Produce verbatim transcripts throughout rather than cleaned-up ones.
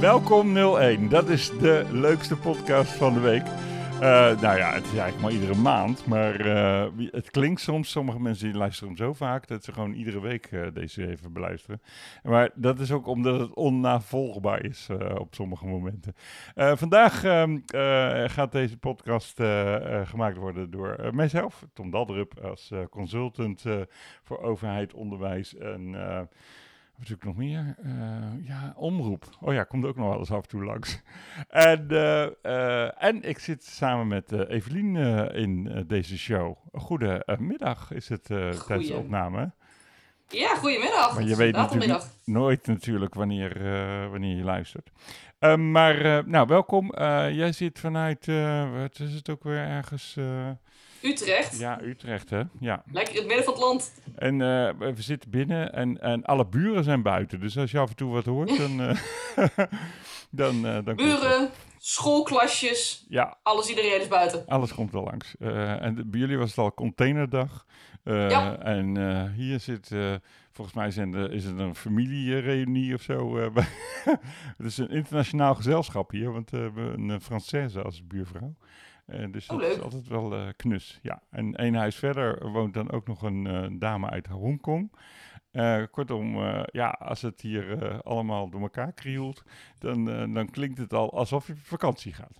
Welkom nul één. Dat is de leukste podcast van de week. Uh, nou ja, het is eigenlijk maar iedere maand. Maar uh, het klinkt soms, sommige mensen die luisteren hem zo vaak, dat ze gewoon iedere week uh, deze even beluisteren. Maar dat is ook omdat het onnavolgbaar is uh, op sommige momenten. Uh, vandaag uh, uh, gaat deze podcast uh, uh, gemaakt worden door uh, mijzelf, Tom Daldrup, als uh, consultant uh, voor overheid, onderwijs en... Uh, Wat zoek ik nog meer? Uh, ja, omroep. Oh ja, komt ook nog wel eens af en toe langs. En, uh, uh, en ik zit samen met uh, Evelien uh, in uh, deze show. Goedemiddag is het uh, tijdens de opname. Ja, goedemiddag. Maar je weet natuurlijk nooit natuurlijk wanneer, uh, wanneer je luistert. Uh, maar uh, nou, welkom. Uh, jij zit vanuit, uh, wat is het ook weer ergens... Uh, Utrecht. Ja, Utrecht, hè? Ja. Lekker in het midden van het land. En uh, we zitten binnen en, en alle buren zijn buiten. Dus als je af en toe wat hoort, dan... Uh, dan, uh, dan buren, schoolklasjes, ja. alles, iedereen is buiten. Alles komt er langs. Uh, en de, bij jullie was het al containerdag. Uh, ja. En uh, hier zit... Uh, volgens mij zijn de, is het een familiereunie of zo. Uh, het is een internationaal gezelschap hier, want uh, we hebben een Française als buurvrouw. Uh, dus oh, dat leuk. is altijd wel uh, knus. Ja. En één huis verder woont dan ook nog een uh, dame uit Hongkong. Uh, kortom, uh, ja, als het hier uh, allemaal door elkaar krielt, dan, uh, dan klinkt het al alsof je op vakantie gaat.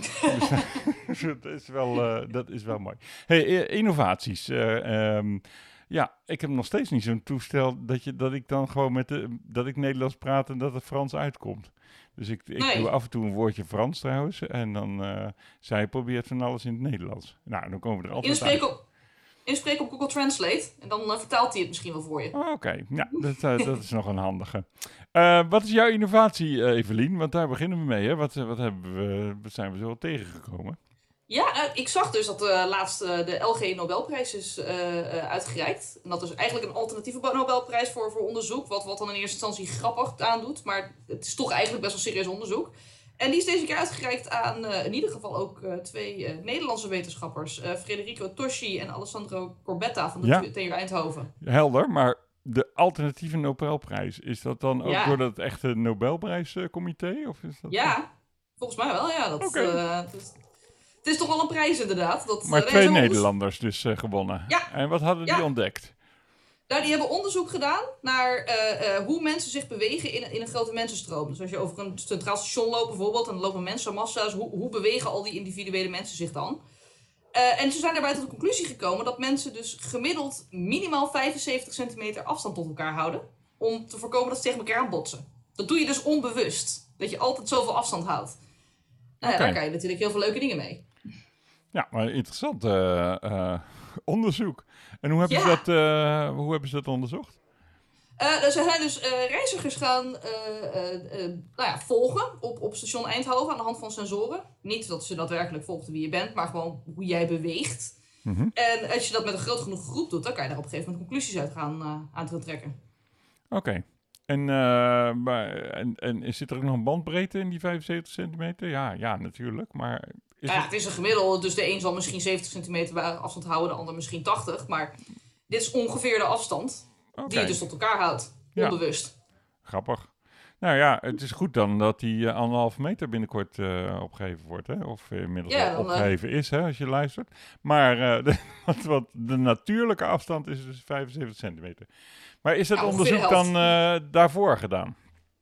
dus dat, is wel, uh, dat is wel mooi. Hey, innovaties. Uh, um, ja, ik heb nog steeds niet zo'n toestel dat, je, dat ik dan gewoon met de, dat ik Nederlands praat en dat het Frans uitkomt. Dus ik, ik nee. doe af en toe een woordje Frans trouwens. En dan uh, zij probeert van alles in het Nederlands. Nou, dan komen we er altijd Inspreek uit. Op, inspreek op Google Translate. En dan uh, vertaalt hij het misschien wel voor je. Oh, Oké, okay. Ja, dat, uh, dat is nog een handige. Uh, wat is jouw innovatie, uh, Evelien? Want daar beginnen we mee. Hè? Wat, wat, hebben we, wat zijn we zo tegengekomen? Ja, uh, ik zag dus dat uh, laatst uh, de L G Nobelprijs is uh, uh, uitgereikt. En dat is eigenlijk een alternatieve Nobelprijs voor, voor onderzoek. Wat, wat dan in eerste instantie grappig aandoet. Maar het is toch eigenlijk best wel serieus onderzoek. En die is deze keer uitgereikt aan uh, in ieder geval ook uh, twee uh, Nederlandse wetenschappers. Uh, Federico Toschi en Alessandro Corbetta van de ja. T U Eindhoven. Helder, maar de alternatieve Nobelprijs, is dat dan ook ja. door dat echte Nobelprijscomité? Of is dat ja, dan? Volgens mij wel, ja. Dat, okay. uh, dat, Het is toch wel een prijs inderdaad. Dat, maar uh, twee Nederlanders dus uh, gewonnen. Ja. En wat hadden die ja. ontdekt? Nou, die hebben onderzoek gedaan naar uh, uh, hoe mensen zich bewegen in, in een grote mensenstroom. Dus als je over een centraal station loopt bijvoorbeeld en er lopen mensenmassa's, hoe, hoe bewegen al die individuele mensen zich dan? Uh, en ze zijn daarbij tot de conclusie gekomen dat mensen dus gemiddeld minimaal vijfenzeventig centimeter afstand tot elkaar houden. Om te voorkomen dat ze tegen elkaar aanbotsen. Dat doe je dus onbewust. Dat je altijd zoveel afstand houdt. Nou ja, okay. Daar kan je natuurlijk heel veel leuke dingen mee. Ja, maar interessant uh, uh, onderzoek. En hoe hebben, ja. ze dat, uh, hoe hebben ze dat onderzocht? Uh, ze zijn dus uh, reizigers gaan uh, uh, uh, nou ja, volgen op, op station Eindhoven aan de hand van sensoren. Niet dat ze daadwerkelijk volgden wie je bent, maar gewoon hoe jij beweegt. Mm-hmm. En als je dat met een groot genoeg groep doet, dan kan je daar op een gegeven moment conclusies uit gaan, uh, aan gaan trekken. Oké. Okay. En, uh, maar, en, en zit er ook nog een bandbreedte in die vijfenzeventig centimeter? Ja, ja, natuurlijk, maar... Is ja, het... het is een gemiddelde, dus de een zal misschien zeventig centimeter afstand houden, de ander misschien tachtig. Maar dit is ongeveer de afstand okay. die je dus tot elkaar houdt, onbewust. Ja. Grappig. Nou ja, het is goed dan dat die uh, anderhalve meter binnenkort uh, opgegeven wordt, hè? Of inmiddels ja, al opgegeven uh... is, hè, als je luistert. Maar uh, de, wat, wat de natuurlijke afstand is dus vijfenzeventig centimeter. Maar is het ja, onderzoek dan uh, daarvoor gedaan?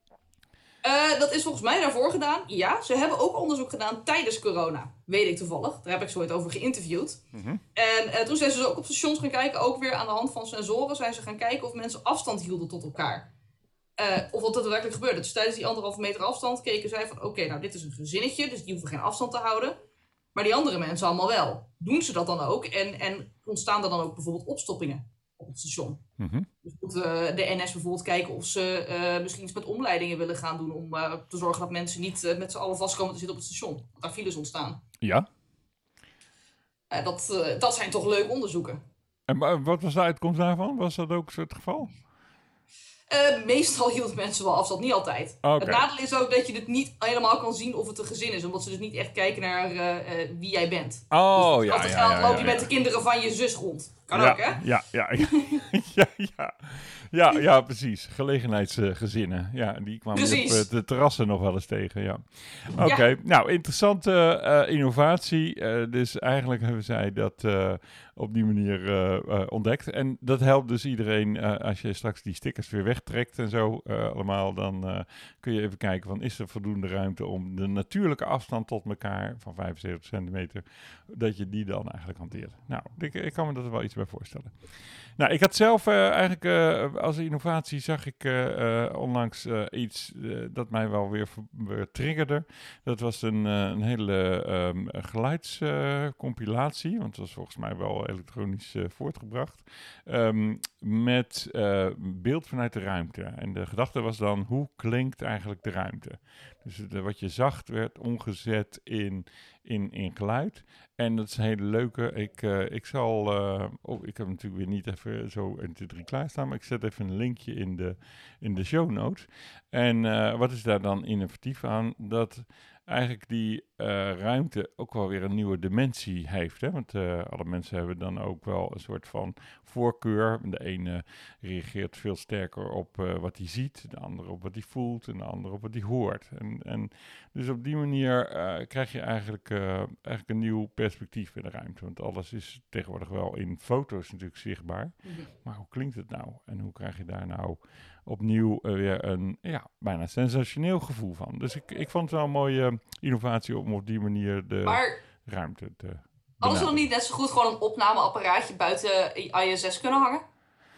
Uh, dat is volgens mij daarvoor gedaan. Ja, ze hebben ook onderzoek gedaan tijdens corona. Weet ik toevallig. Daar heb ik zo ooit over geïnterviewd. Mm-hmm. En uh, toen zijn ze dus ook op stations gaan kijken. Ook weer aan de hand van sensoren zijn ze gaan kijken of mensen afstand hielden tot elkaar. Uh, of wat er daadwerkelijk gebeurde. Dus tijdens die anderhalve meter afstand keken zij van... Oké, okay, nou dit is een gezinnetje, dus die hoeven geen afstand te houden. Maar die andere mensen allemaal wel. Doen ze dat dan ook? En, en ontstaan er dan ook bijvoorbeeld opstoppingen op het station? Mm-hmm. Dus moet uh, de N S bijvoorbeeld kijken of ze uh, misschien iets met omleidingen willen gaan doen... om uh, te zorgen dat mensen niet uh, met z'n allen vast komen te zitten op het station. Dat daar files ontstaan. Ja. Uh, dat, uh, dat zijn toch leuke onderzoeken. En wat was de uitkomst daarvan? Was dat ook het geval? Uh, meestal hield mensen wel afstand, niet altijd. Okay. Het nadeel is ook dat je het niet helemaal kan zien of het een gezin is. Omdat ze dus niet echt kijken naar uh, uh, wie jij bent. Oh, dus ja, ja, ja, ja, loop je ja, met ja. de kinderen van je zus rond. Kan ja, ook, hè? Ja, ja, ja. ja, ja. Ja, ja, precies. Gelegenheidsgezinnen. Ja, die kwamen op uh, de terrassen nog wel eens tegen, ja. Oké, okay. ja. Nou, interessante uh, innovatie. Uh, dus eigenlijk hebben zij dat uh, op die manier uh, uh, ontdekt. En dat helpt dus iedereen, uh, als je straks die stickers weer wegtrekt en zo uh, allemaal, dan uh, kun je even kijken van, is er voldoende ruimte om de natuurlijke afstand tot elkaar van vijfenzeventig centimeter, dat je die dan eigenlijk hanteert. Nou, ik, ik kan me dat er wel iets bij voorstellen. Nou, ik had zelf uh, eigenlijk uh, als innovatie zag ik uh, uh, onlangs uh, iets uh, dat mij wel weer, weer triggerde. Dat was een, uh, een hele um, geluidscompilatie, uh, want het was volgens mij wel elektronisch uh, voortgebracht, um, met uh, beeld vanuit de ruimte. En de gedachte was dan, hoe klinkt eigenlijk de ruimte? Dus de, wat je zag werd omgezet in, in, in geluid. En dat is een hele leuke. Ik, uh, ik zal. Uh, oh, ik heb natuurlijk weer niet even zo één, twee, drie klaarstaan. Maar ik zet even een linkje in de, in de show notes. En uh, wat is daar dan innovatief aan? Dat eigenlijk die uh, ruimte ook wel weer een nieuwe dimensie heeft. Hè? Want uh, alle mensen hebben dan ook wel een soort van voorkeur. De ene reageert veel sterker op uh, wat hij ziet. De andere op wat hij voelt. En de andere op wat hij hoort. En, en dus op die manier uh, krijg je eigenlijk, uh, eigenlijk een nieuw perspectief in de ruimte. Want alles is tegenwoordig wel in foto's natuurlijk zichtbaar. Mm-hmm. Maar hoe klinkt het nou? En hoe krijg je daar nou opnieuw uh, weer een ja, bijna sensationeel gevoel van? Dus ik, ik vond het wel een mooie uh, innovatie om op die manier de maar ruimte te hadden ze dan niet net zo goed gewoon een opnameapparaatje buiten I S S kunnen hangen?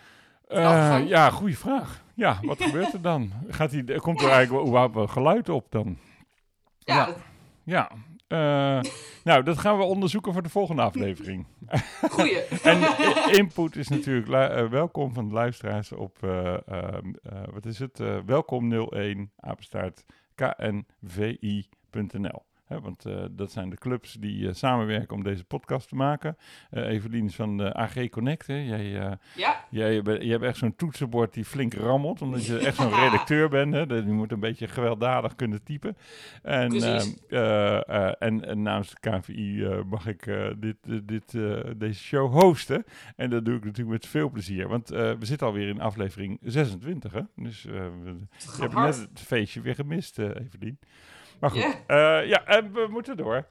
Uh, ja, goede vraag. Ja, wat gebeurt er dan? Gaat die, komt er eigenlijk überhaupt geluid op dan? Ja. Ja. Dat... ja. Uh, nou, dat gaan we onderzoeken voor de volgende aflevering. Goeie. En input is natuurlijk lu- uh, welkom van de luisteraars op, uh, uh, uh, wat is het? Uh, welkom nul één, apenstaart, k n v i punt n l. He, want uh, dat zijn de clubs die uh, samenwerken om deze podcast te maken. Uh, Evelien is van de A G Connect. Hè. Jij, uh, ja. jij, je hebt echt zo'n toetsenbord die flink rammelt. Omdat je echt zo'n redacteur bent. Hè. Je moet een beetje gewelddadig kunnen typen. En, uh, uh, uh, en, en namens de K N V I uh, mag ik uh, dit, uh, dit, uh, deze show hosten. En dat doe ik natuurlijk met veel plezier. Want uh, we zitten alweer in aflevering zesentwintig. Hè. Dus uh, we, je hebt net het feestje weer gemist, uh, Evelien. Maar goed, yeah. uh, ja, en we moeten door.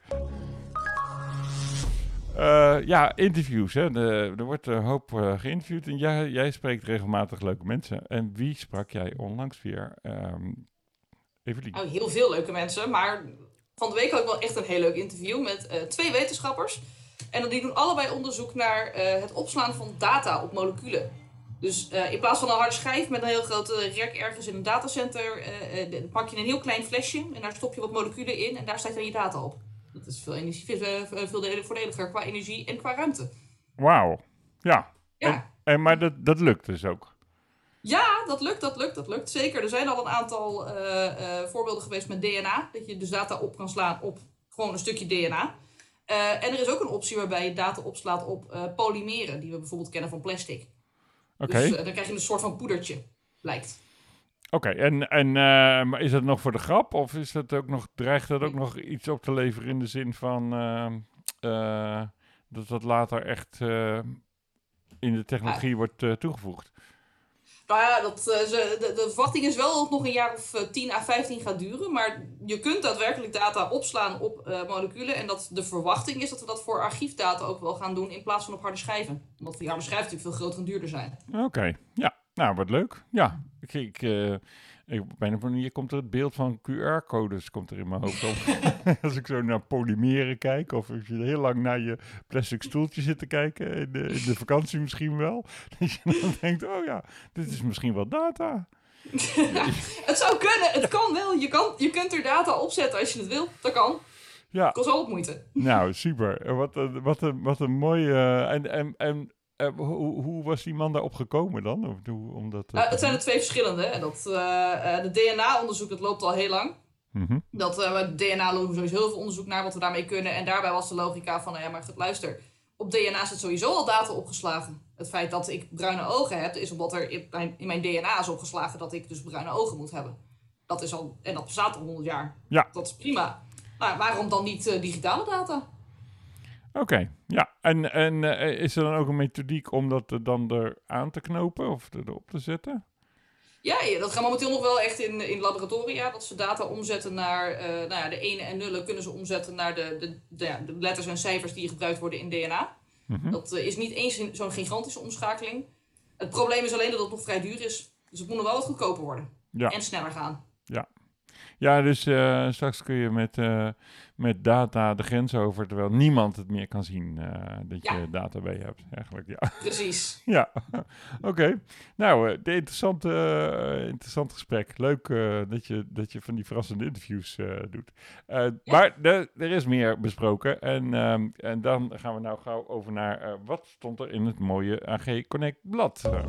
Uh, ja, interviews. Hè. De, er wordt een hoop uh, geïnterviewd en jij, jij spreekt regelmatig leuke mensen. En wie sprak jij onlangs weer? Um, Evelien. Oh, heel veel leuke mensen, maar van de week had ik wel echt een heel leuk interview met uh, twee wetenschappers. En die doen allebei onderzoek naar uh, het opslaan van data op moleculen. Dus uh, in plaats van een harde schijf met een heel grote rek ergens in een datacenter, uh, uh, pak je een heel klein flesje en daar stop je wat moleculen in en daar staat dan je data op. Dat is veel, energie, veel, veel voordeliger qua energie en qua ruimte. Wauw, ja. ja. En, en, maar dat, dat lukt dus ook? Ja, dat lukt, dat lukt, dat lukt. Zeker. Er zijn al een aantal uh, uh, voorbeelden geweest met D N A, dat je dus data op kan slaan op gewoon een stukje D N A. Uh, en er is ook een optie waarbij je data opslaat op uh, polymeren, die we bijvoorbeeld kennen van plastic. Okay. Dus uh, dan krijg je een soort van poedertje, lijkt. Oké, okay. en, en uh, maar is dat nog voor de grap? Of is dat ook nog, dreigt dat ook nog iets op te leveren in de zin van uh, uh, dat dat later echt uh, in de technologie ja. wordt uh, toegevoegd? Nou ja, dat, uh, ze, de, de verwachting is wel dat het nog een jaar of uh, tien à vijftien gaat duren. Maar je kunt daadwerkelijk data opslaan op uh, moleculen. En dat de verwachting is dat we dat voor archiefdata ook wel gaan doen in plaats van op harde schijven. Omdat die harde schijven natuurlijk veel groter en duurder zijn. Oké, okay. Ja. Nou, wat leuk. Ja, ik, ik, uh, ik, op een of andere manier komt er het beeld van Q R-codes komt er in mijn hoofd op. Als ik zo naar polymeren kijk, of als je heel lang naar je plastic stoeltje zit te kijken, in de, in de vakantie misschien wel, dat je dan denkt, oh ja, dit is misschien wel data. Ja, het zou kunnen, het kan wel. Je, kan, je kunt er data opzetten als je het wil, dat kan. Ja. Het kost wel wat moeite. Nou, super. Wat een, wat een, wat een mooie... Uh, en, en, en Uh, hoe, hoe was die man daarop gekomen dan? Of hoe, omdat, uh, uh, het zijn er twee verschillende. En dat, uh, uh, de D N A-onderzoek dat loopt al heel lang. Mm-hmm. Dat uh, D N A doen we sowieso heel veel onderzoek naar wat we daarmee kunnen. En daarbij was de logica van, nou ja, maar goed, luister. op D N A zit sowieso al data opgeslagen. Het feit dat ik bruine ogen heb, is omdat er in mijn, in mijn D N A is opgeslagen dat ik dus bruine ogen moet hebben. Dat is al, en dat bestaat al honderd jaar. Ja. Dat is prima. Maar waarom dan niet uh, digitale data? Oké, okay, ja. En, en uh, is er dan ook een methodiek om dat er dan er aan te knopen of erop te zetten? Ja, ja, dat gaat momenteel nog wel echt in, in laboratoria. Dat ze data omzetten naar, uh, nou ja, de ene en nullen kunnen ze omzetten naar de, de, de, ja, de letters en cijfers die gebruikt worden in D N A. Mm-hmm. Dat uh, is niet eens zo'n gigantische omschakeling. Het probleem is alleen dat het nog vrij duur is. Dus het moet nog wel wat goedkoper worden. Ja. En sneller gaan. Ja. Ja, dus uh, straks kun je met, uh, met data de grens over, terwijl niemand het meer kan zien uh, dat ja. je data bij je hebt, eigenlijk. Ja. Precies. Ja, oké. Okay. Nou, uh, de interessante, uh, interessant gesprek. Leuk uh, dat, je, dat je van die verrassende interviews uh, doet. Uh, ja. Maar de, er is meer besproken en, um, en dan gaan we nou gauw over naar uh, wat stond er in het mooie A G Connect blad. Uh.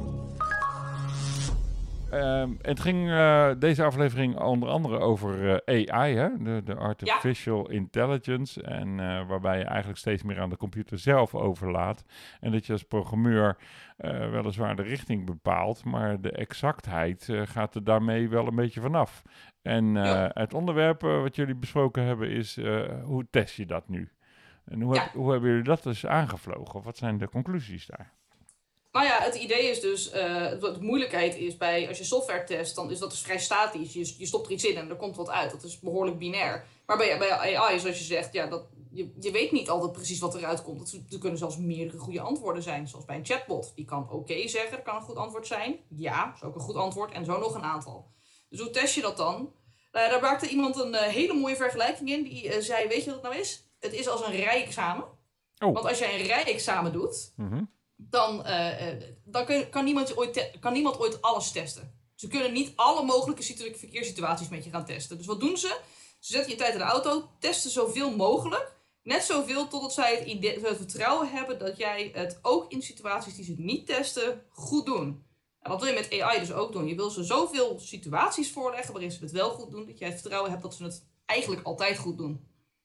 Um, het ging uh, deze aflevering onder andere over uh, A I, hè? De, de Artificial ja. Intelligence. En uh, waarbij je eigenlijk steeds meer aan de computer zelf overlaat. En dat je als programmeur uh, weliswaar de richting bepaalt, maar de exactheid uh, gaat er daarmee wel een beetje vanaf. En uh, ja. het onderwerp uh, wat jullie besproken hebben is, uh, hoe test je dat nu? En hoe, ja. heb, hoe hebben jullie dat dus aangevlogen? Of wat zijn de conclusies daar? Nou ja, het idee is dus, uh, de moeilijkheid is bij, als je software test, dan is dat dus vrij statisch. Je, je stopt er iets in en er komt wat uit. Dat is behoorlijk binair. Maar bij, bij A I, zoals je zegt, ja, dat, je, je weet niet altijd precies wat eruit komt. Dat, er kunnen zelfs meerdere goede antwoorden zijn. Zoals bij een chatbot. Die kan oké okay zeggen, dat kan een goed antwoord zijn. Ja, dat is ook een goed antwoord. En zo nog een aantal. Dus hoe test je dat dan? Uh, daar maakte iemand een uh, hele mooie vergelijking in. Die uh, zei, weet je wat het nou is? Het is als een rijexamen. Oh. Want als jij een rijexamen doet... Mm-hmm. Dan, uh, uh, dan kun, kan, niemand ooit te- kan niemand ooit alles testen. Ze kunnen niet alle mogelijke situ- verkeerssituaties met je gaan testen. Dus wat doen ze? Ze zetten je tijd in de auto, testen zoveel mogelijk. Net zoveel totdat zij het, ide- het vertrouwen hebben dat jij het ook in situaties die ze niet testen, goed doen. En wat wil je met A I dus ook doen? Je wil ze zoveel situaties voorleggen waarin ze het wel goed doen, dat jij het vertrouwen hebt dat ze het eigenlijk altijd goed doen.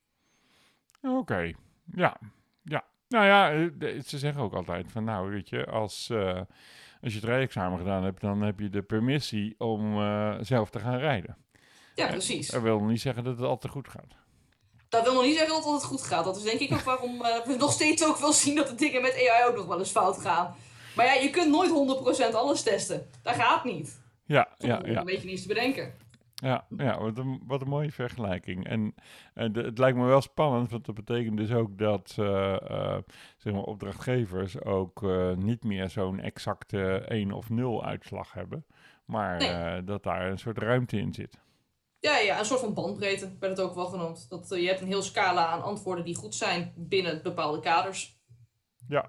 Oké, okay. ja, ja. Nou ja, ze zeggen ook altijd van nou, weet je, als, uh, als je het rijexamen gedaan hebt, dan heb je de permissie om uh, zelf te gaan rijden. Ja, precies. Dat wil niet zeggen dat het altijd goed gaat. Dat wil nog niet zeggen dat het altijd goed gaat. Dat is denk ik ook waarom uh, we nog steeds ook wel zien dat de dingen met A I ook nog wel eens fout gaan. Maar ja, je kunt nooit honderd procent alles testen. Dat gaat niet. Ja, Toch ja, ja. Een beetje niets te bedenken. Ja, ja wat, een, wat een mooie vergelijking. En, en de, het lijkt me wel spannend, want dat betekent dus ook dat uh, uh, zeg maar opdrachtgevers ook uh, niet meer zo'n exacte één of nul uitslag hebben, maar nee. uh, dat daar een soort ruimte in zit. Ja, ja, een soort van bandbreedte werd het ook wel genoemd. Dat, uh, je hebt een heel scala aan antwoorden die goed zijn binnen bepaalde kaders. Ja,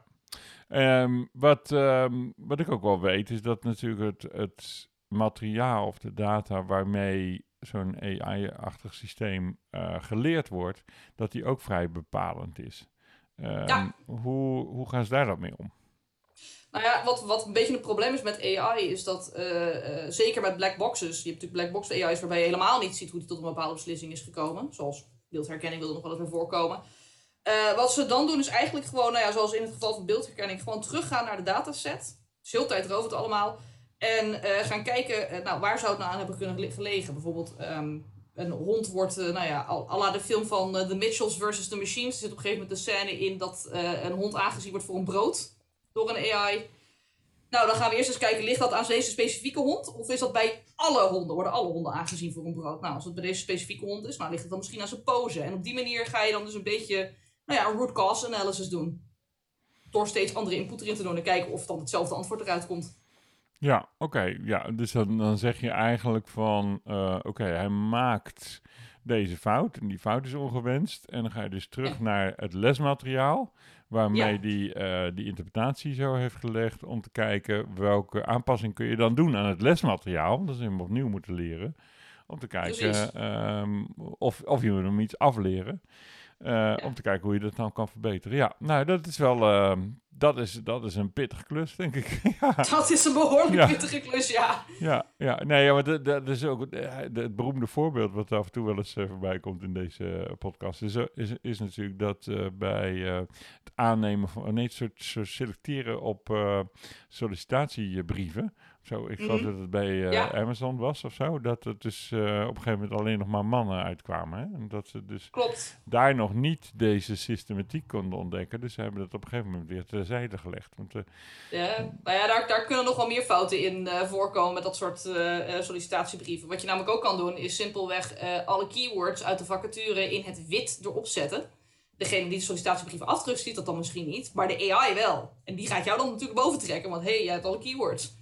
um, wat, um, wat ik ook wel weet is dat natuurlijk het... het materiaal of de data waarmee zo'n A I-achtig systeem uh, geleerd wordt, dat die ook vrij bepalend is. Um, ja. hoe, hoe gaan ze daar dan mee om? Nou ja, wat, wat een beetje het probleem is met A I is dat, uh, uh, zeker met black boxes, je hebt natuurlijk black box A I's waarbij je helemaal niet ziet hoe die tot een bepaalde beslissing is gekomen. Zoals beeldherkenning wil er nog wel eens naar voorkomen. Uh, wat ze dan doen is eigenlijk gewoon, nou ja, zoals in het geval van beeldherkenning, gewoon teruggaan naar de dataset. Dus heel tijd erover het allemaal. En uh, gaan kijken, uh, nou, waar zou het nou aan hebben kunnen gelegen? Bijvoorbeeld, um, een hond wordt, uh, nou ja, à la de film van uh, The Mitchells versus The Machines. Er zit op een gegeven moment een scène in dat uh, een hond aangezien wordt voor een brood door een A I. Nou, dan gaan we eerst eens kijken, ligt dat aan deze specifieke hond? Of is dat bij alle honden? Worden alle honden aangezien voor een brood? Nou, als het bij deze specifieke hond is, nou ligt het dan misschien aan zijn pose. En op die manier ga je dan dus een beetje, nou ja, een root cause analysis doen. Door steeds andere input erin te doen en kijken of dan hetzelfde antwoord eruit komt. Ja, oké. Okay, ja, dus dan, dan zeg je eigenlijk van, uh, oké, okay, hij maakt deze fout en die fout is ongewenst. En dan ga je dus terug ja. naar het lesmateriaal, waarmee ja. die uh, die interpretatie zo heeft gelegd, om te kijken welke aanpassing kun je dan doen aan het lesmateriaal. Dat is hem opnieuw moeten leren, om te kijken um, of, of je moet hem iets afleren. Uh, ja. Om te kijken hoe je dat dan kan verbeteren. Ja, nou, dat is wel, uh, dat is, dat is een pittige klus, denk ik. ja. Dat is een behoorlijk Ja. pittige klus, ja. Ja, ja, nee, ja, maar dat, dat is ook het, het beroemde voorbeeld wat af en toe wel eens uh, voorbij komt in deze uh, podcast. Is, is, is natuurlijk dat uh, bij uh, het aannemen van, nee, het soort, soort selecteren op uh, sollicitatiebrieven. Zo, ik mm-hmm. geloof dat het bij uh, ja. Amazon was of zo, dat het dus uh, op een gegeven moment alleen nog maar mannen uitkwamen. Hè? En dat ze dus Klopt. daar nog niet deze systematiek konden ontdekken. Dus ze hebben dat op een gegeven moment weer terzijde gelegd. Want, uh, ja, nou ja, daar, daar kunnen nog wel meer fouten in uh, voorkomen met dat soort uh, sollicitatiebrieven. Wat je namelijk ook kan doen, is simpelweg uh, alle keywords uit de vacature in het wit erop zetten. Degene die de sollicitatiebrieven afdrukt, ziet dat dan misschien niet, maar de A I wel. En die gaat jou dan natuurlijk boven trekken, want hé, hey, jij hebt alle keywords.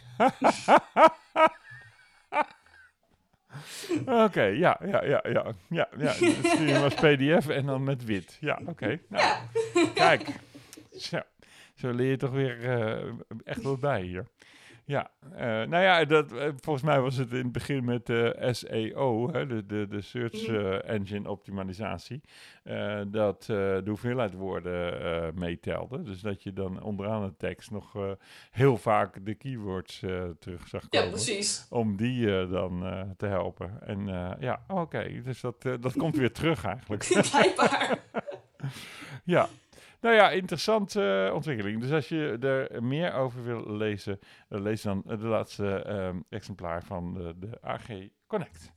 Oké, okay, ja, ja, ja, ja, ja, ja. Stuur je als P D F en dan met wit. Ja, oké. Okay. Nou, ja. Kijk, zo, zo leer je toch weer uh, echt wat bij hier. Ja, uh, nou ja, dat, uh, volgens mij was het in het begin met uh, S E O, hè, de, de, de Search uh, Engine Optimalisatie, uh, dat uh, de hoeveelheid woorden uh, meetelde. Dus dat je dan onderaan de tekst nog uh, heel vaak de keywords uh, terug zag komen. Ja, precies. Om die uh, dan uh, te helpen. En uh, ja, oké, okay, dus dat, uh, dat komt weer terug eigenlijk. Blijkbaar. Ja. Nou ja, interessante uh, ontwikkeling. Dus als je er meer over wil lezen, uh, lees dan uh, de laatste uh, exemplaar van de, de A G Connect.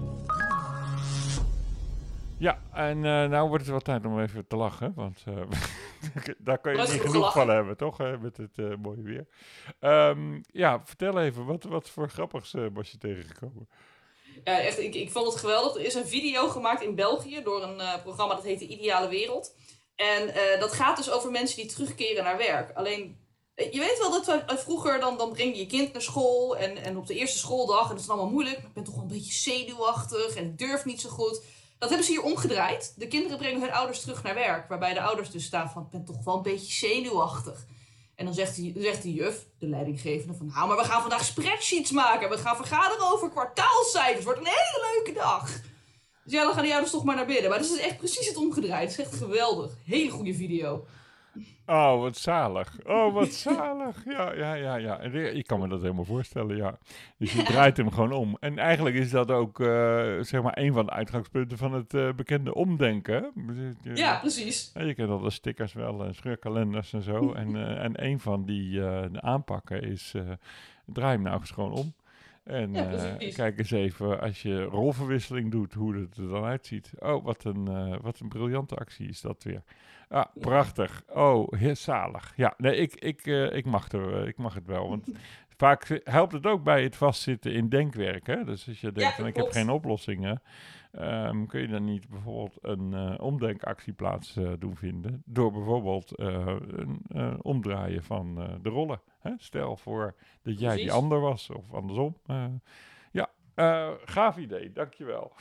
Ja, en uh, nou wordt het wel tijd om even te lachen, want uh, daar kan je niet genoeg gelachen. van hebben, toch? Uh, met het uh, mooie weer. Um, ja, vertel even, wat, wat voor grappigs uh, was je tegengekomen? Ja, echt, ik, ik vond het geweldig. Er is een video gemaakt in België door een uh, programma dat heet De Ideale Wereld. En uh, dat gaat dus over mensen die terugkeren naar werk. Alleen, je weet wel dat we, uh, vroeger, dan, dan breng je je kind naar school. En, en op de eerste schooldag, en dat is allemaal moeilijk. Ik ben toch wel een beetje zenuwachtig en ik durf niet zo goed. Dat hebben ze hier omgedraaid. De kinderen brengen hun ouders terug naar werk. Waarbij de ouders dus staan van, ik ben toch wel een beetje zenuwachtig. En dan zegt die, zegt die juf, de leidinggevende, van nou, maar we gaan vandaag spreadsheets maken. We gaan vergaderen over kwartaalcijfers. Het wordt een hele leuke dag. Dus ja, dan gaan die ouders toch maar naar binnen. Maar dat is echt precies het omgedraaid. Het is echt geweldig. Hele goede video. Oh, wat zalig. Oh, wat zalig. Ja, ja, ja, ja. Ik kan me dat helemaal voorstellen, ja. Dus je draait hem gewoon om. En eigenlijk is dat ook, uh, zeg maar, een van de uitgangspunten van het uh, bekende omdenken. Ja, precies. Je kent al de stickers wel, en scheurkalenders en zo. en, uh, en een van die uh, de aanpakken is, uh, draai hem nou eens gewoon om. En ja, uh, kijk eens even, als je rolverwisseling doet, hoe het er dan uitziet. Oh, wat een, uh, wat een briljante actie is dat weer. Ah, ja. Prachtig. Oh, heel zalig. Ja, nee, ik, ik, uh, ik, mag er, uh, ik mag het wel. Want vaak helpt het ook bij het vastzitten in denkwerk. Hè? Dus als je denkt, ja, van, ik heb geen oplossingen, um, kun je dan niet bijvoorbeeld een uh, omdenkactie plaats uh, doen vinden. Door bijvoorbeeld uh, een uh, omdraaien van uh, de rollen. Hè? Stel voor dat jij Precies. die ander was, of andersom. Uh, ja, uh, gaaf idee, dankjewel.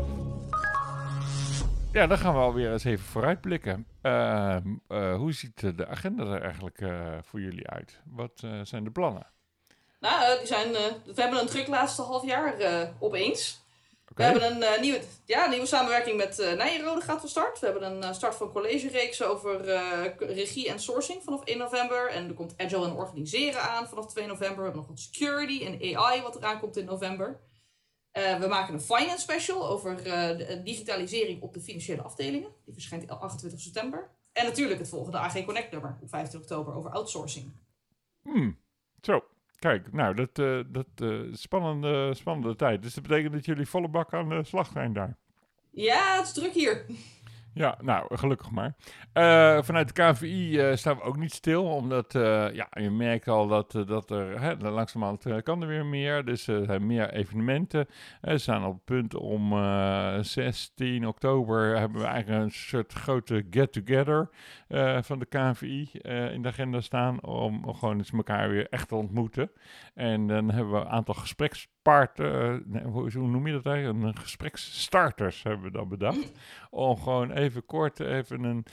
Ja, dan gaan we alweer eens even vooruitblikken. Uh, uh, hoe ziet de agenda er eigenlijk uh, voor jullie uit? Wat uh, zijn de plannen? Nou, uh, die zijn, uh, we hebben een druk laatste half jaar uh, opeens. Okay. We hebben een uh, nieuwe, ja, nieuwe samenwerking met uh, Nijenrode gaat van start. We hebben een uh, start van collegereeks over uh, regie en sourcing vanaf één november. En er komt Agile en organiseren aan vanaf twee november. We hebben nog wat security en A I wat eraan komt in november. Uh, we maken een finance special over uh, de digitalisering op de financiële afdelingen. Die verschijnt achtentwintig september. En natuurlijk het volgende A G Connect nummer op vijftien oktober over outsourcing. Hmm, zo. Kijk, nou, dat is uh, dat, uh, spannende, spannende tijd. Dus dat betekent dat jullie volle bak aan de slag zijn daar. Ja, het is druk hier. Ja, nou, gelukkig maar. Uh, vanuit de K V I uh, staan we ook niet stil, omdat uh, ja, je merkt al dat, uh, dat er hè, langzamerhand uh, kan er weer meer. Dus uh, er zijn meer evenementen. Uh, we staan op het punt om uh, zestien oktober hebben we eigenlijk een soort grote get-together uh, van de K V I uh, in de agenda staan, om, om gewoon eens elkaar weer echt te ontmoeten. En dan hebben we een aantal gespreks Part, uh, nee, hoe, hoe noem je dat eigenlijk? Een gespreksstarters hebben we dan bedacht. Om gewoon even kort even een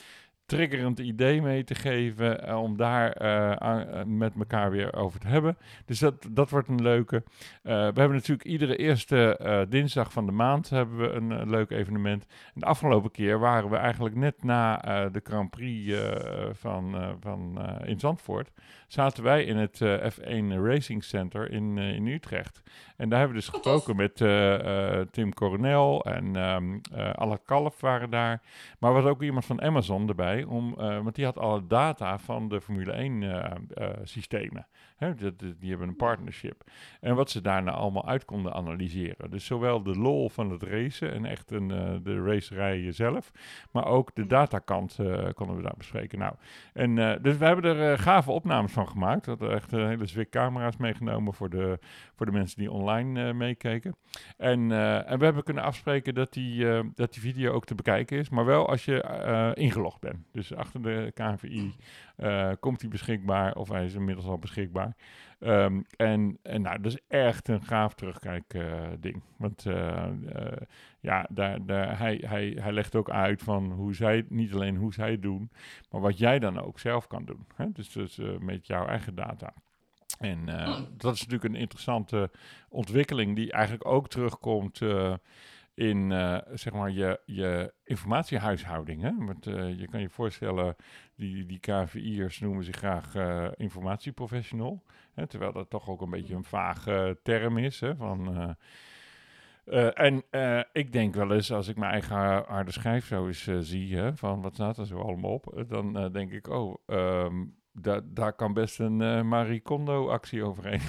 triggerend idee mee te geven, uh, om daar uh, aan, uh, met elkaar weer over te hebben. Dus dat, dat wordt een leuke. Uh, we hebben natuurlijk iedere eerste uh, dinsdag van de maand hebben we een uh, leuk evenement. En de afgelopen keer waren we eigenlijk net na uh, de Grand Prix uh, van, uh, van, uh, in Zandvoort, zaten wij in het uh, F één Racing Center in, uh, in Utrecht. En daar hebben we dus gesproken met uh, uh, Tim Coronel en um, uh, Alle Kalf waren daar. Maar er was ook iemand van Amazon erbij, om, uh, want die had alle data van de Formule één uh, uh, systemen. Hè, die, die hebben een partnership. En wat ze daarna allemaal uit konden analyseren. Dus zowel de lol van het racen en echt een, uh, de racerij zelf, maar ook de datakant uh, konden we daar bespreken. Nou, en, uh, dus we hebben er uh, gave opnames van gemaakt. We hadden echt een hele zwik camera's meegenomen voor de, voor de mensen die online uh, meekeken. En, uh, en we hebben kunnen afspreken dat die, uh, dat die video ook te bekijken is, maar wel als je uh, ingelogd bent. Dus achter de K N V I uh, komt hij beschikbaar, of hij is inmiddels al beschikbaar. Um, en, en nou, dat is echt een gaaf terugkijk uh, ding. Want uh, uh, ja, daar, daar, hij, hij, hij legt ook uit van hoe zij, niet alleen hoe zij het doen, maar wat jij dan ook zelf kan doen. Hè? Dus, dus uh, met jouw eigen data. En uh, dat is natuurlijk een interessante ontwikkeling die eigenlijk ook terugkomt uh, in uh, zeg maar je, je informatiehuishouding. Hè? Want uh, je kan je voorstellen, die, die K N V I'ers noemen zich graag uh, informatieprofessional. Hè? Terwijl dat toch ook een beetje een vage term is. Hè? Van, uh, uh, en uh, ik denk wel eens, als ik mijn eigen harde schijf zo eens uh, zie, hè, van wat staat er zo allemaal op, dan uh, denk ik, oh... Um, Da, daar kan best een uh, Marie Kondo-actie overheen.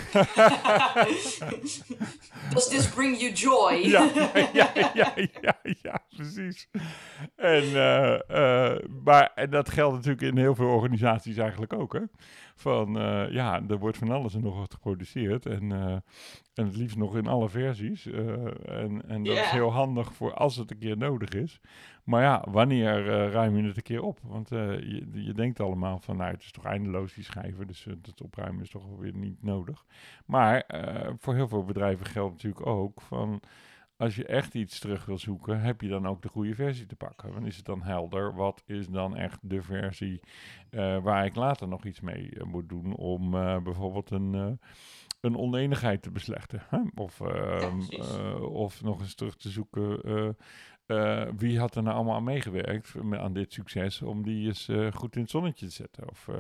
Does this bring you joy? ja, ja, ja, ja, ja, precies. En, uh, uh, maar, en dat geldt natuurlijk in heel veel organisaties eigenlijk ook. Hè? Van, uh, ja, er wordt van alles en nog wat geproduceerd. En, uh, en het liefst nog in alle versies. Uh, en, en dat yeah. is heel handig voor als het een keer nodig is. Maar ja, wanneer uh, ruim je het een keer op? Want uh, je, je denkt allemaal van, nou, het is toch eindeloos die schijven, dus uh, dat opruimen is toch weer niet nodig. Maar uh, voor heel veel bedrijven geldt natuurlijk ook van, als je echt iets terug wil zoeken, heb je dan ook de goede versie te pakken. Dan is het dan helder, wat is dan echt de versie uh, waar ik later nog iets mee uh, moet doen om uh, bijvoorbeeld een... Uh, een oneenigheid te beslechten. Hè? Of, uh, ja, uh, of nog eens terug te zoeken... Uh, Uh, wie had er nou allemaal aan meegewerkt aan dit succes om die eens uh, goed in het zonnetje te zetten? Of, uh,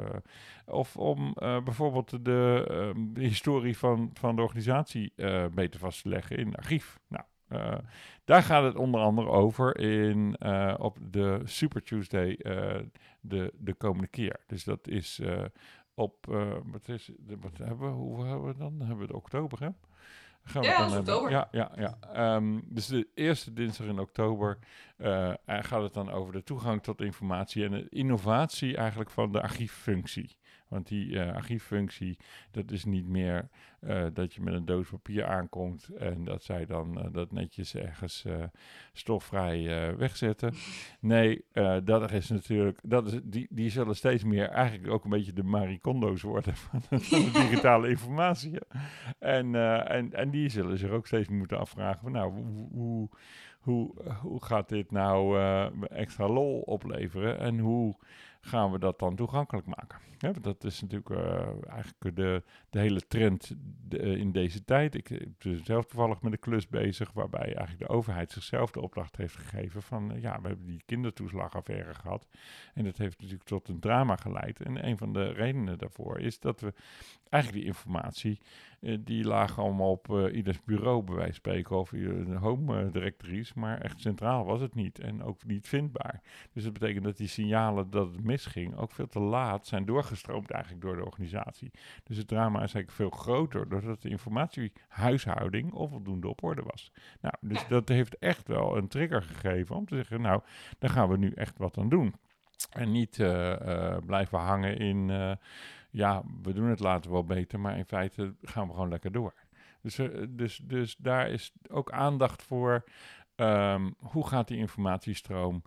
of om uh, bijvoorbeeld de, uh, de historie van, van de organisatie uh, beter vast te leggen in archief. Nou, uh, daar gaat het onder andere over in, uh, op de Super Tuesday uh, de, de komende keer. Dus dat is uh, op, uh, wat is, wat hebben we, hoe hebben we dan? Dan hebben we het oktober, hè? Gaan we ja, dan dat is oktober. Ja, ja, ja. Um, dus de eerste dinsdag in oktober uh, gaat het dan over de toegang tot informatie en de innovatie eigenlijk van de archieffunctie. Want die uh, archieffunctie, dat is niet meer uh, dat je met een doos papier aankomt en dat zij dan uh, dat netjes ergens uh, stofvrij uh, wegzetten. Nee, uh, dat is natuurlijk, dat is, die, die zullen steeds meer eigenlijk ook een beetje de Marie Kondo's worden van, van de digitale informatie. En, uh, en, en die zullen zich ook steeds moeten afvragen van nou, hoe, hoe, hoe, hoe gaat dit nou uh, extra lol opleveren en hoe gaan we dat dan toegankelijk maken? Ja, dat is natuurlijk uh, eigenlijk de, de hele trend de, uh, in deze tijd. Ik, ik ben zelf toevallig met een klus bezig waarbij eigenlijk de overheid zichzelf de opdracht heeft gegeven van uh, ja, we hebben die kindertoeslagaffaire gehad en dat heeft natuurlijk tot een drama geleid. En een van de redenen daarvoor is dat we eigenlijk die informatie, uh, die lagen allemaal op uh, ieders bureau bij wijze van spreken of de home uh, directories, maar echt centraal was het niet en ook niet vindbaar. Dus dat betekent dat die signalen dat het misging ook veel te laat zijn doorgestroomd eigenlijk door de organisatie. Dus het drama is eigenlijk veel groter doordat de informatiehuishouding onvoldoende op orde was. Nou, dus dat heeft echt wel een trigger gegeven om te zeggen, nou, daar gaan we nu echt wat aan doen. En niet uh, uh, blijven hangen in, uh, ja, we doen het later wel beter, maar in feite gaan we gewoon lekker door. Dus, uh, dus, dus daar is ook aandacht voor, um, hoe gaat die informatiestroom,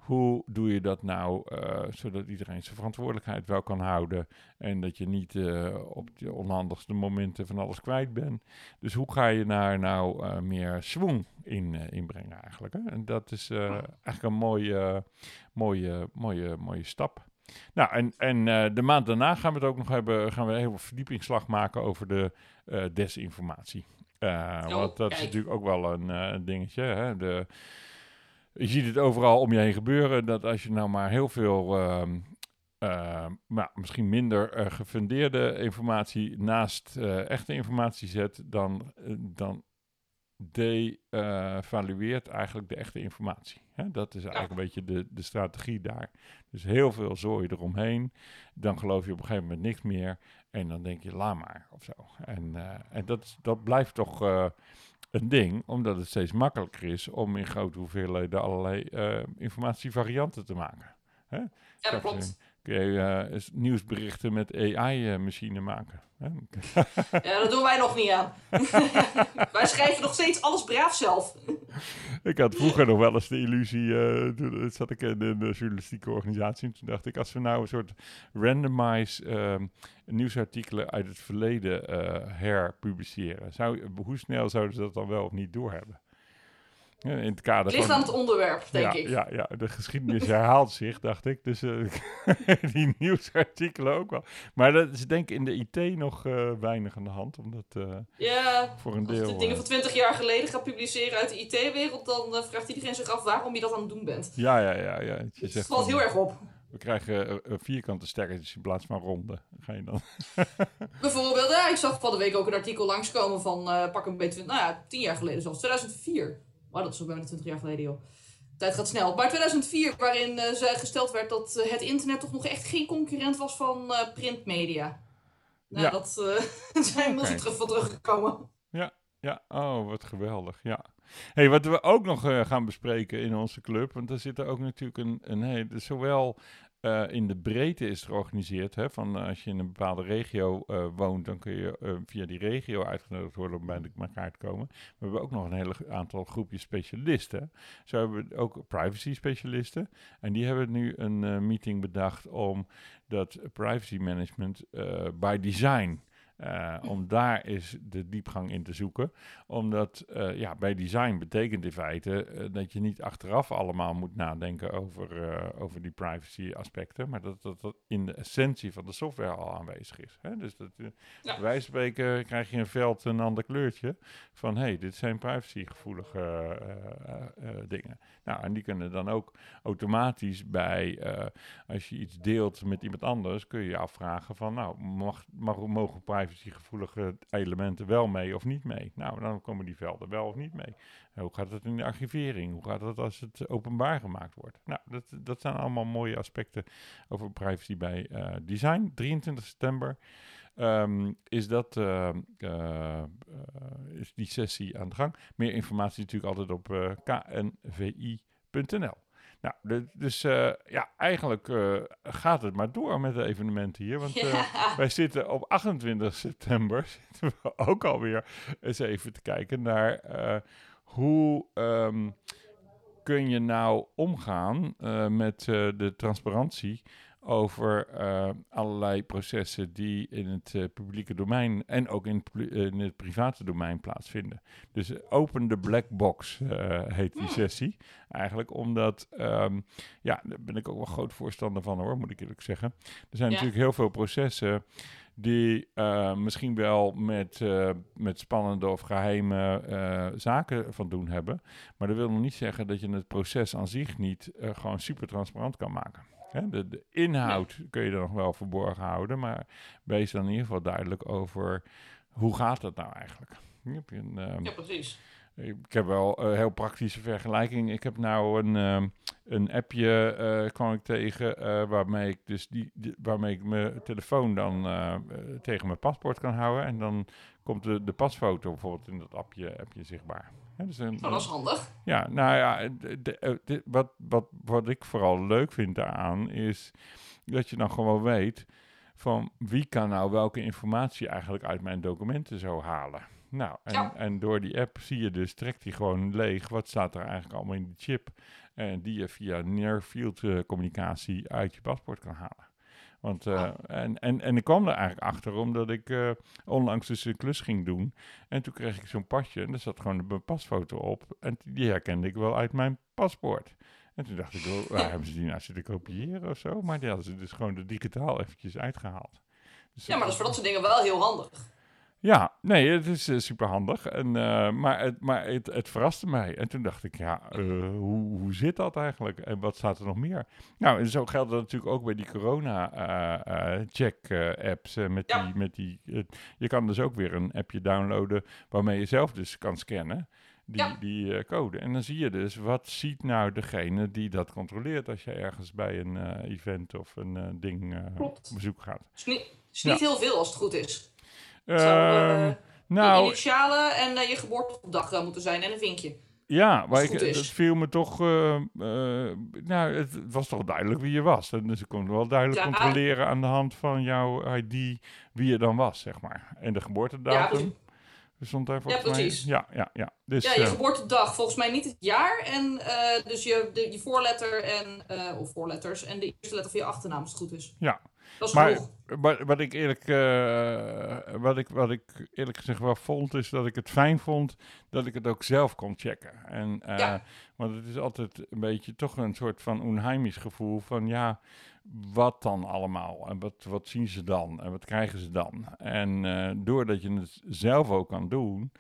hoe doe je dat nou, uh, zodat iedereen zijn verantwoordelijkheid wel kan houden en dat je niet uh, op de onhandigste momenten van alles kwijt bent. Dus hoe ga je daar nou uh, meer schwung in uh, inbrengen eigenlijk? Hè? En dat is uh, eigenlijk een mooie, mooie, mooie, mooie stap. Nou, en, en uh, de maand daarna gaan we het ook nog hebben, gaan we een heel verdiepingsslag maken over de uh, desinformatie. Uh, oh, want dat kijk. is natuurlijk ook wel een uh, dingetje. Hè? De, je ziet het overal om je heen gebeuren, dat als je nou maar heel veel, uh, uh, nou, misschien minder uh, gefundeerde informatie naast uh, echte informatie zet, dan, uh, dan devalueert uh, eigenlijk de echte informatie. Hè? Dat is eigenlijk ja. een beetje de, de strategie daar. Dus heel veel zooi eromheen. Dan geloof je op een gegeven moment niks meer. En dan denk je, laat maar, of zo. En, uh, en dat, dat blijft toch uh, een ding, omdat het steeds makkelijker is om in grote hoeveelheden allerlei uh, informatievarianten te maken. Hè? Ja, dat klopt. Kun je uh, nieuwsberichten met A I-machine uh, maken. Hè? Ja, dat doen wij nog niet aan. Wij schrijven nog steeds alles braaf zelf. Ik had vroeger nog wel eens de illusie, uh, toen zat ik in een journalistieke organisatie, en toen dacht ik, als we nou een soort randomized uh, nieuwsartikelen uit het verleden uh, herpubliceren, zou, hoe snel zouden ze dat dan wel of niet doorhebben? Ja, in het kader het ligt van, aan het onderwerp, denk ja, ik. Ja, ja, de geschiedenis herhaalt zich, dacht ik. Dus uh, die nieuwsartikelen ook wel. Maar dat is denk ik in de I T nog uh, weinig aan de hand. Omdat uh, ja, voor een als deel... je de dingen van twintig jaar geleden gaat publiceren uit de I T-wereld, dan uh, vraagt iedereen zich af waarom je dat aan het doen bent. Ja, ja, ja. ja. Je het zegt valt van, heel erg op. We krijgen uh, uh, vierkante sterretjes in plaats van ronde. Ga je dan? Bijvoorbeeld, ja, ik zag van de week ook een artikel langskomen van uh, pak een beetje, nou ja, tien jaar geleden zelfs, tweeduizend vier. Maar dat is ook bijna twintig jaar geleden, joh. De tijd gaat snel. Maar tweeduizend vier, waarin uh, gesteld werd dat uh, het internet toch nog echt geen concurrent was van uh, printmedia. Nou, ja. dat uh, zijn we okay. terug van teruggekomen. Ja, ja, oh, wat geweldig, ja. Hey, wat we ook nog uh, gaan bespreken in onze club, want er zit er ook natuurlijk een, een hey, dus zowel uh, in de breedte is het georganiseerd, hè, van uh, als je in een bepaalde regio uh, woont, dan kun je uh, via die regio uitgenodigd worden om bij elkaar te komen. We hebben ook nog een hele aantal groepjes specialisten. Zo hebben we ook privacy specialisten en die hebben nu een uh, meeting bedacht om dat privacy management uh, by design, Uh, om daar eens de diepgang in te zoeken. Omdat uh, ja, bij design betekent in feite uh, dat je niet achteraf allemaal moet nadenken over, uh, over die privacy aspecten, maar dat, dat dat in de essentie van de software al aanwezig is. Hè? Dus dat, uh, ja. bij wijze van spreken krijg je een veld een ander kleurtje van hé, hey, dit zijn privacygevoelige uh, uh, uh, dingen. Nou, en die kunnen dan ook automatisch bij, uh, als je iets deelt met iemand anders, kun je je afvragen van nou, mag, mag, mogen privacygevoelige elementen wel mee of niet mee? Nou, dan komen die velden wel of niet mee. Hoe gaat het in de archivering? Hoe gaat het als het openbaar gemaakt wordt? Nou, dat, dat zijn allemaal mooie aspecten over privacy bij uh, design. drieëntwintig september um, is, dat, uh, uh, uh, is die sessie aan de gang. Meer informatie natuurlijk altijd op uh, k n v i punt n l. Nou, de, dus uh, ja, eigenlijk uh, gaat het maar door met de evenementen hier. Want uh, ja. wij zitten op achtentwintig september, zitten we ook alweer eens even te kijken naar uh, hoe um, kun je nou omgaan uh, met uh, de transparantie over uh, allerlei processen die in het uh, publieke domein en ook in het, uh, in het private domein plaatsvinden. Dus uh, open the black box uh, heet die sessie. Eigenlijk omdat, um, ja, daar ben ik ook wel groot voorstander van hoor, moet ik eerlijk zeggen. Er zijn ja. natuurlijk heel veel processen die uh, misschien wel met, uh, met spannende of geheime uh, zaken van doen hebben. Maar dat wil nog niet zeggen dat je het proces aan zich niet uh, gewoon super transparant kan maken. Hè, de, de inhoud ja. kun je er nog wel verborgen houden, maar wees dan in ieder geval duidelijk over hoe gaat dat nou eigenlijk. Heb je een, um, ja, precies. Ik heb wel een uh, heel praktische vergelijking. Ik heb nou een, um, een appje uh, kwam ik tegen uh, waarmee ik dus die, die waarmee ik mijn telefoon dan uh, uh, tegen mijn paspoort kan houden en dan komt de, de pasfoto bijvoorbeeld in dat appje, appje zichtbaar. Ja, dus een, oh, dat is handig. Ja, nou ja, de, de, de, wat, wat, wat ik vooral leuk vind daaraan is dat je dan gewoon weet van wie kan nou welke informatie eigenlijk uit mijn documenten zo halen. Nou, en, Ja. en door die app zie je dus, trekt hij gewoon leeg. Wat staat er eigenlijk allemaal in die chip? En die je via near-field uh, communicatie uit je paspoort kan halen. Want, uh, oh. en, en, en ik kwam er eigenlijk achter omdat ik uh, onlangs dus een klus ging doen. En toen kreeg ik zo'n pasje en daar zat gewoon mijn pasfoto op. En die herkende ik wel uit mijn paspoort. En toen dacht ik, oh, waar hebben ze die nou zitten kopiëren of zo? Maar die hadden ze dus gewoon er digitaal eventjes uitgehaald. Dus ja, maar dat is voor dat soort dingen wel heel handig. Ja, nee, het is uh, super handig. En, uh, maar het, maar het, het verraste mij. En toen dacht ik, ja, uh, hoe, hoe zit dat eigenlijk? En wat staat er nog meer? Nou, en zo geldt dat natuurlijk ook bij die corona-check-apps. Uh, uh, uh, met ja. die, met die, uh, je kan dus ook weer een appje downloaden waarmee je zelf dus kan scannen. Die, ja. die uh, code. En dan zie je dus, wat ziet nou degene die dat controleert als je ergens bij een uh, event of een uh, ding uh, op bezoek gaat. Het is niet, is niet ja. heel veel als het goed is. Uh, Zou, uh, nou, je initialen en uh, je geboortedag uh, moeten zijn en een vinkje. Ja, maar ik, dat viel me toch... Uh, uh, nou, het, het was toch duidelijk wie je was. En dus ik kon wel duidelijk ja. controleren aan de hand van jouw I D wie je dan was, zeg maar. En de geboortedatum. Ja, stond daar volgens ja, precies. mij. Ja, ja, ja. Dus, ja, je uh, geboortedag. Volgens mij niet het jaar. En uh, dus je, de, je voorletter en... Uh, of voorletters. En de eerste letter van je achternaam, als het goed is. Ja. Dat is maar, genoeg. maar wat ik eerlijk, uh, wat ik, wat ik eerlijk gezegd wel vond, is dat ik het fijn vond dat ik het ook zelf kon checken. En, uh, ja. Want het is altijd een beetje toch een soort van onheimisch gevoel van ja, wat dan allemaal? En wat, wat zien ze dan? En wat krijgen ze dan? En uh, doordat je het zelf ook kan doen,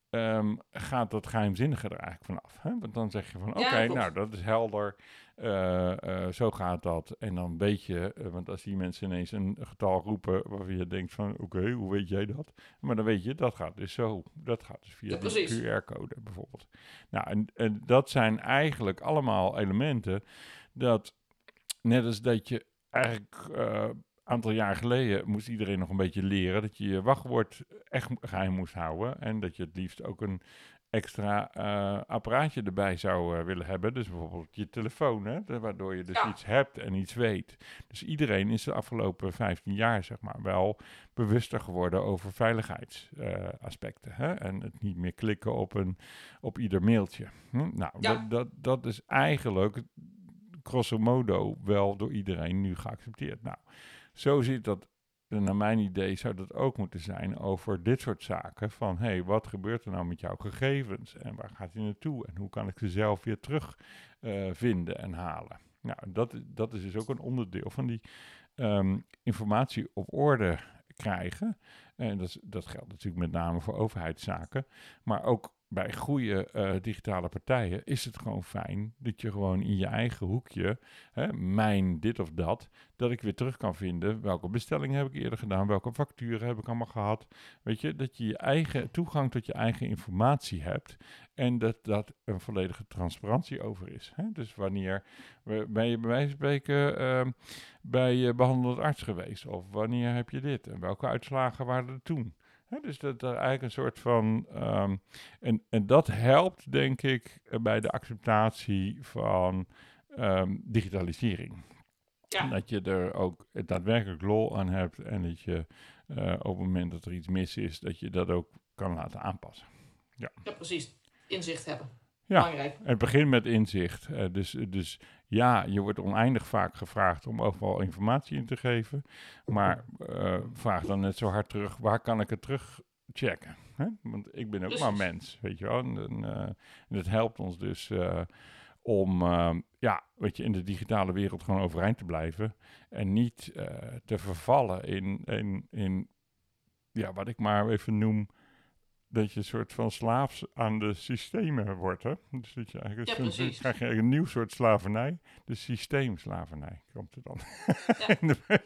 um, gaat dat geheimzinnige er eigenlijk vanaf. Hè? Want dan zeg je van oké, okay, ja, nou dat is helder. Uh, uh, zo gaat dat. En dan weet je, uh, want als die mensen ineens een getal roepen waarvan je denkt van oké, okay, hoe weet jij dat? Maar dan weet je, dat gaat dus zo. Dat gaat dus via ja, de Q R-code bijvoorbeeld. Nou, en, en dat zijn eigenlijk allemaal elementen dat, net als dat je eigenlijk een uh, aantal jaar geleden moest iedereen nog een beetje leren dat je je wachtwoord echt geheim moest houden en dat je het liefst ook een extra uh, apparaatje erbij zou uh, willen hebben. Dus bijvoorbeeld je telefoon, hè, de, waardoor je dus ja. iets hebt en iets weet. Dus iedereen is de afgelopen vijftien jaar, zeg maar, wel bewuster geworden over veiligheidsaspecten. Uh, en het niet meer klikken op, een, op ieder mailtje. Hm? Nou, ja. dat, dat, dat is eigenlijk grosso modo wel door iedereen nu geaccepteerd. Nou, zo zit dat. Naar mijn idee zou dat ook moeten zijn over dit soort zaken. Van, hé, hey, wat gebeurt er nou met jouw gegevens? En waar gaat hij naartoe? En hoe kan ik ze zelf weer terug uh, vinden en halen? Nou, dat, dat is dus ook een onderdeel van die um, informatie op orde krijgen. En dat, dat geldt natuurlijk met name voor overheidszaken. Maar ook bij goede uh, digitale partijen is het gewoon fijn dat je gewoon in je eigen hoekje, hè, mijn dit of dat, dat ik weer terug kan vinden welke bestellingen heb ik eerder gedaan, welke facturen heb ik allemaal gehad. Weet je, dat je je eigen toegang tot je eigen informatie hebt en dat dat een volledige transparantie over is. Hè? Dus wanneer ben je bij wijze van spreken uh, bij je behandelend arts geweest of wanneer heb je dit en welke uitslagen waren er toen? He, dus dat er eigenlijk een soort van... Um, en, en dat helpt, denk ik, bij de acceptatie van um, digitalisering. Ja. Dat je er ook daadwerkelijk lol aan hebt en dat je uh, op het moment dat er iets mis is, dat je dat ook kan laten aanpassen. Ja, ja precies. Inzicht hebben. Ja, belangrijk. Het begint met inzicht. Uh, dus, dus ja, je wordt oneindig vaak gevraagd om overal informatie in te geven. Maar uh, vraag dan net zo hard terug, waar kan ik het terug checken? Hè? Want ik ben ook dus maar mens, weet je wel. En, uh, en het helpt ons dus uh, om, uh, ja, weet je, in de digitale wereld gewoon overeind te blijven. En niet uh, te vervallen in, in, in, ja, wat ik maar even noem, dat je een soort van slaaf aan de systemen wordt, hè? Dus dat je eigenlijk ja, een, dan krijg je een nieuw soort slavernij, de systeemslavernij komt er dan. Ja,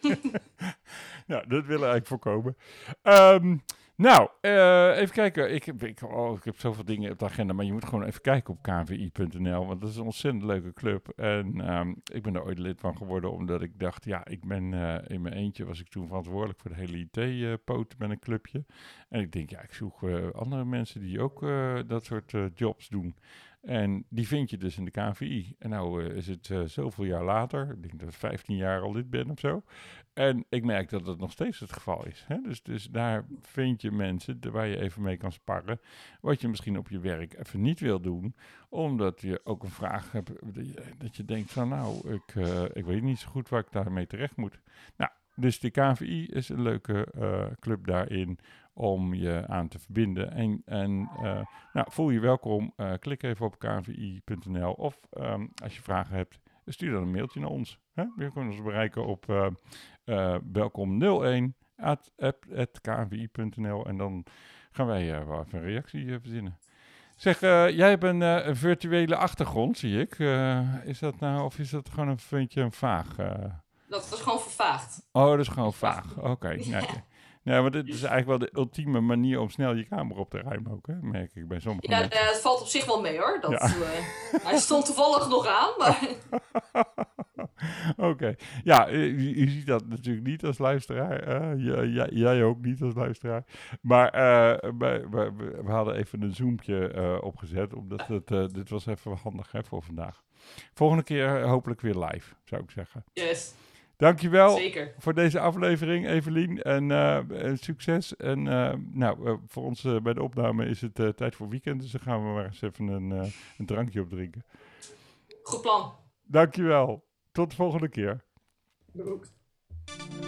ja dat willen we eigenlijk voorkomen. Um, nou, uh, even kijken. Ik heb, ik, oh, ik heb zoveel dingen op de agenda, maar je moet gewoon even kijken op k v i punt n l, want dat is een ontzettend leuke club. En um, ik ben er ooit lid van geworden, omdat ik dacht, ja, ik ben uh, in mijn eentje, was ik toen verantwoordelijk voor de hele I T-poot uh, met een clubje. En ik denk, ja, ik zoek uh, andere mensen die ook uh, dat soort uh, jobs doen. En die vind je dus in de K N V I. En nou uh, is het uh, zoveel jaar later, ik denk dat ik vijftien jaar al lid ben of zo. En ik merk dat dat nog steeds het geval is. Hè? Dus, dus daar vind je mensen waar je even mee kan sparren. Wat je misschien op je werk even niet wil doen. Omdat je ook een vraag hebt. Dat je denkt van nou, ik, uh, ik weet niet zo goed waar ik daarmee terecht moet. Nou, dus de K N V I is een leuke uh, club daarin om je aan te verbinden. En, en uh, nou, voel je welkom. Uh, klik even op k n v i punt n l of um, als je vragen hebt, stuur dan een mailtje naar ons. Hè? Je kunt ons bereiken op uh, uh, welkom nul een at k n v i punt n l en dan gaan wij uh, wel even een reactie uh, verzinnen. Zeg, uh, jij hebt een, uh, een virtuele achtergrond, zie ik. Uh, is dat nou, of is dat gewoon een beetje een vaag? Uh... Dat, dat is gewoon vervaagd. Oh, dat is gewoon vaag. Oké, okay. Nee. Ja. Nee, maar dit is eigenlijk wel de ultieme manier om snel je kamer op te ruimen ook, hè? Merk ik bij sommige ja, mensen. Ja, het valt op zich wel mee hoor. Dat, ja. uh, hij stond toevallig nog aan, maar... Oké. Okay. Ja, je, je ziet dat natuurlijk niet als luisteraar. Uh, j- j- jij ook niet als luisteraar. Maar uh, we, we, we hadden even een zoompje uh, opgezet, omdat het, uh, dit was even handig hè, voor vandaag. Volgende keer hopelijk weer live, zou ik zeggen. Yes. Dankjewel Zeker. voor deze aflevering, Evelien. En uh, succes. En uh, nou, uh, voor ons uh, bij de opname is het uh, tijd voor weekend. Dus dan gaan we maar eens even een, uh, een drankje op drinken. Goed plan. Dankjewel. Tot de volgende keer. Ook.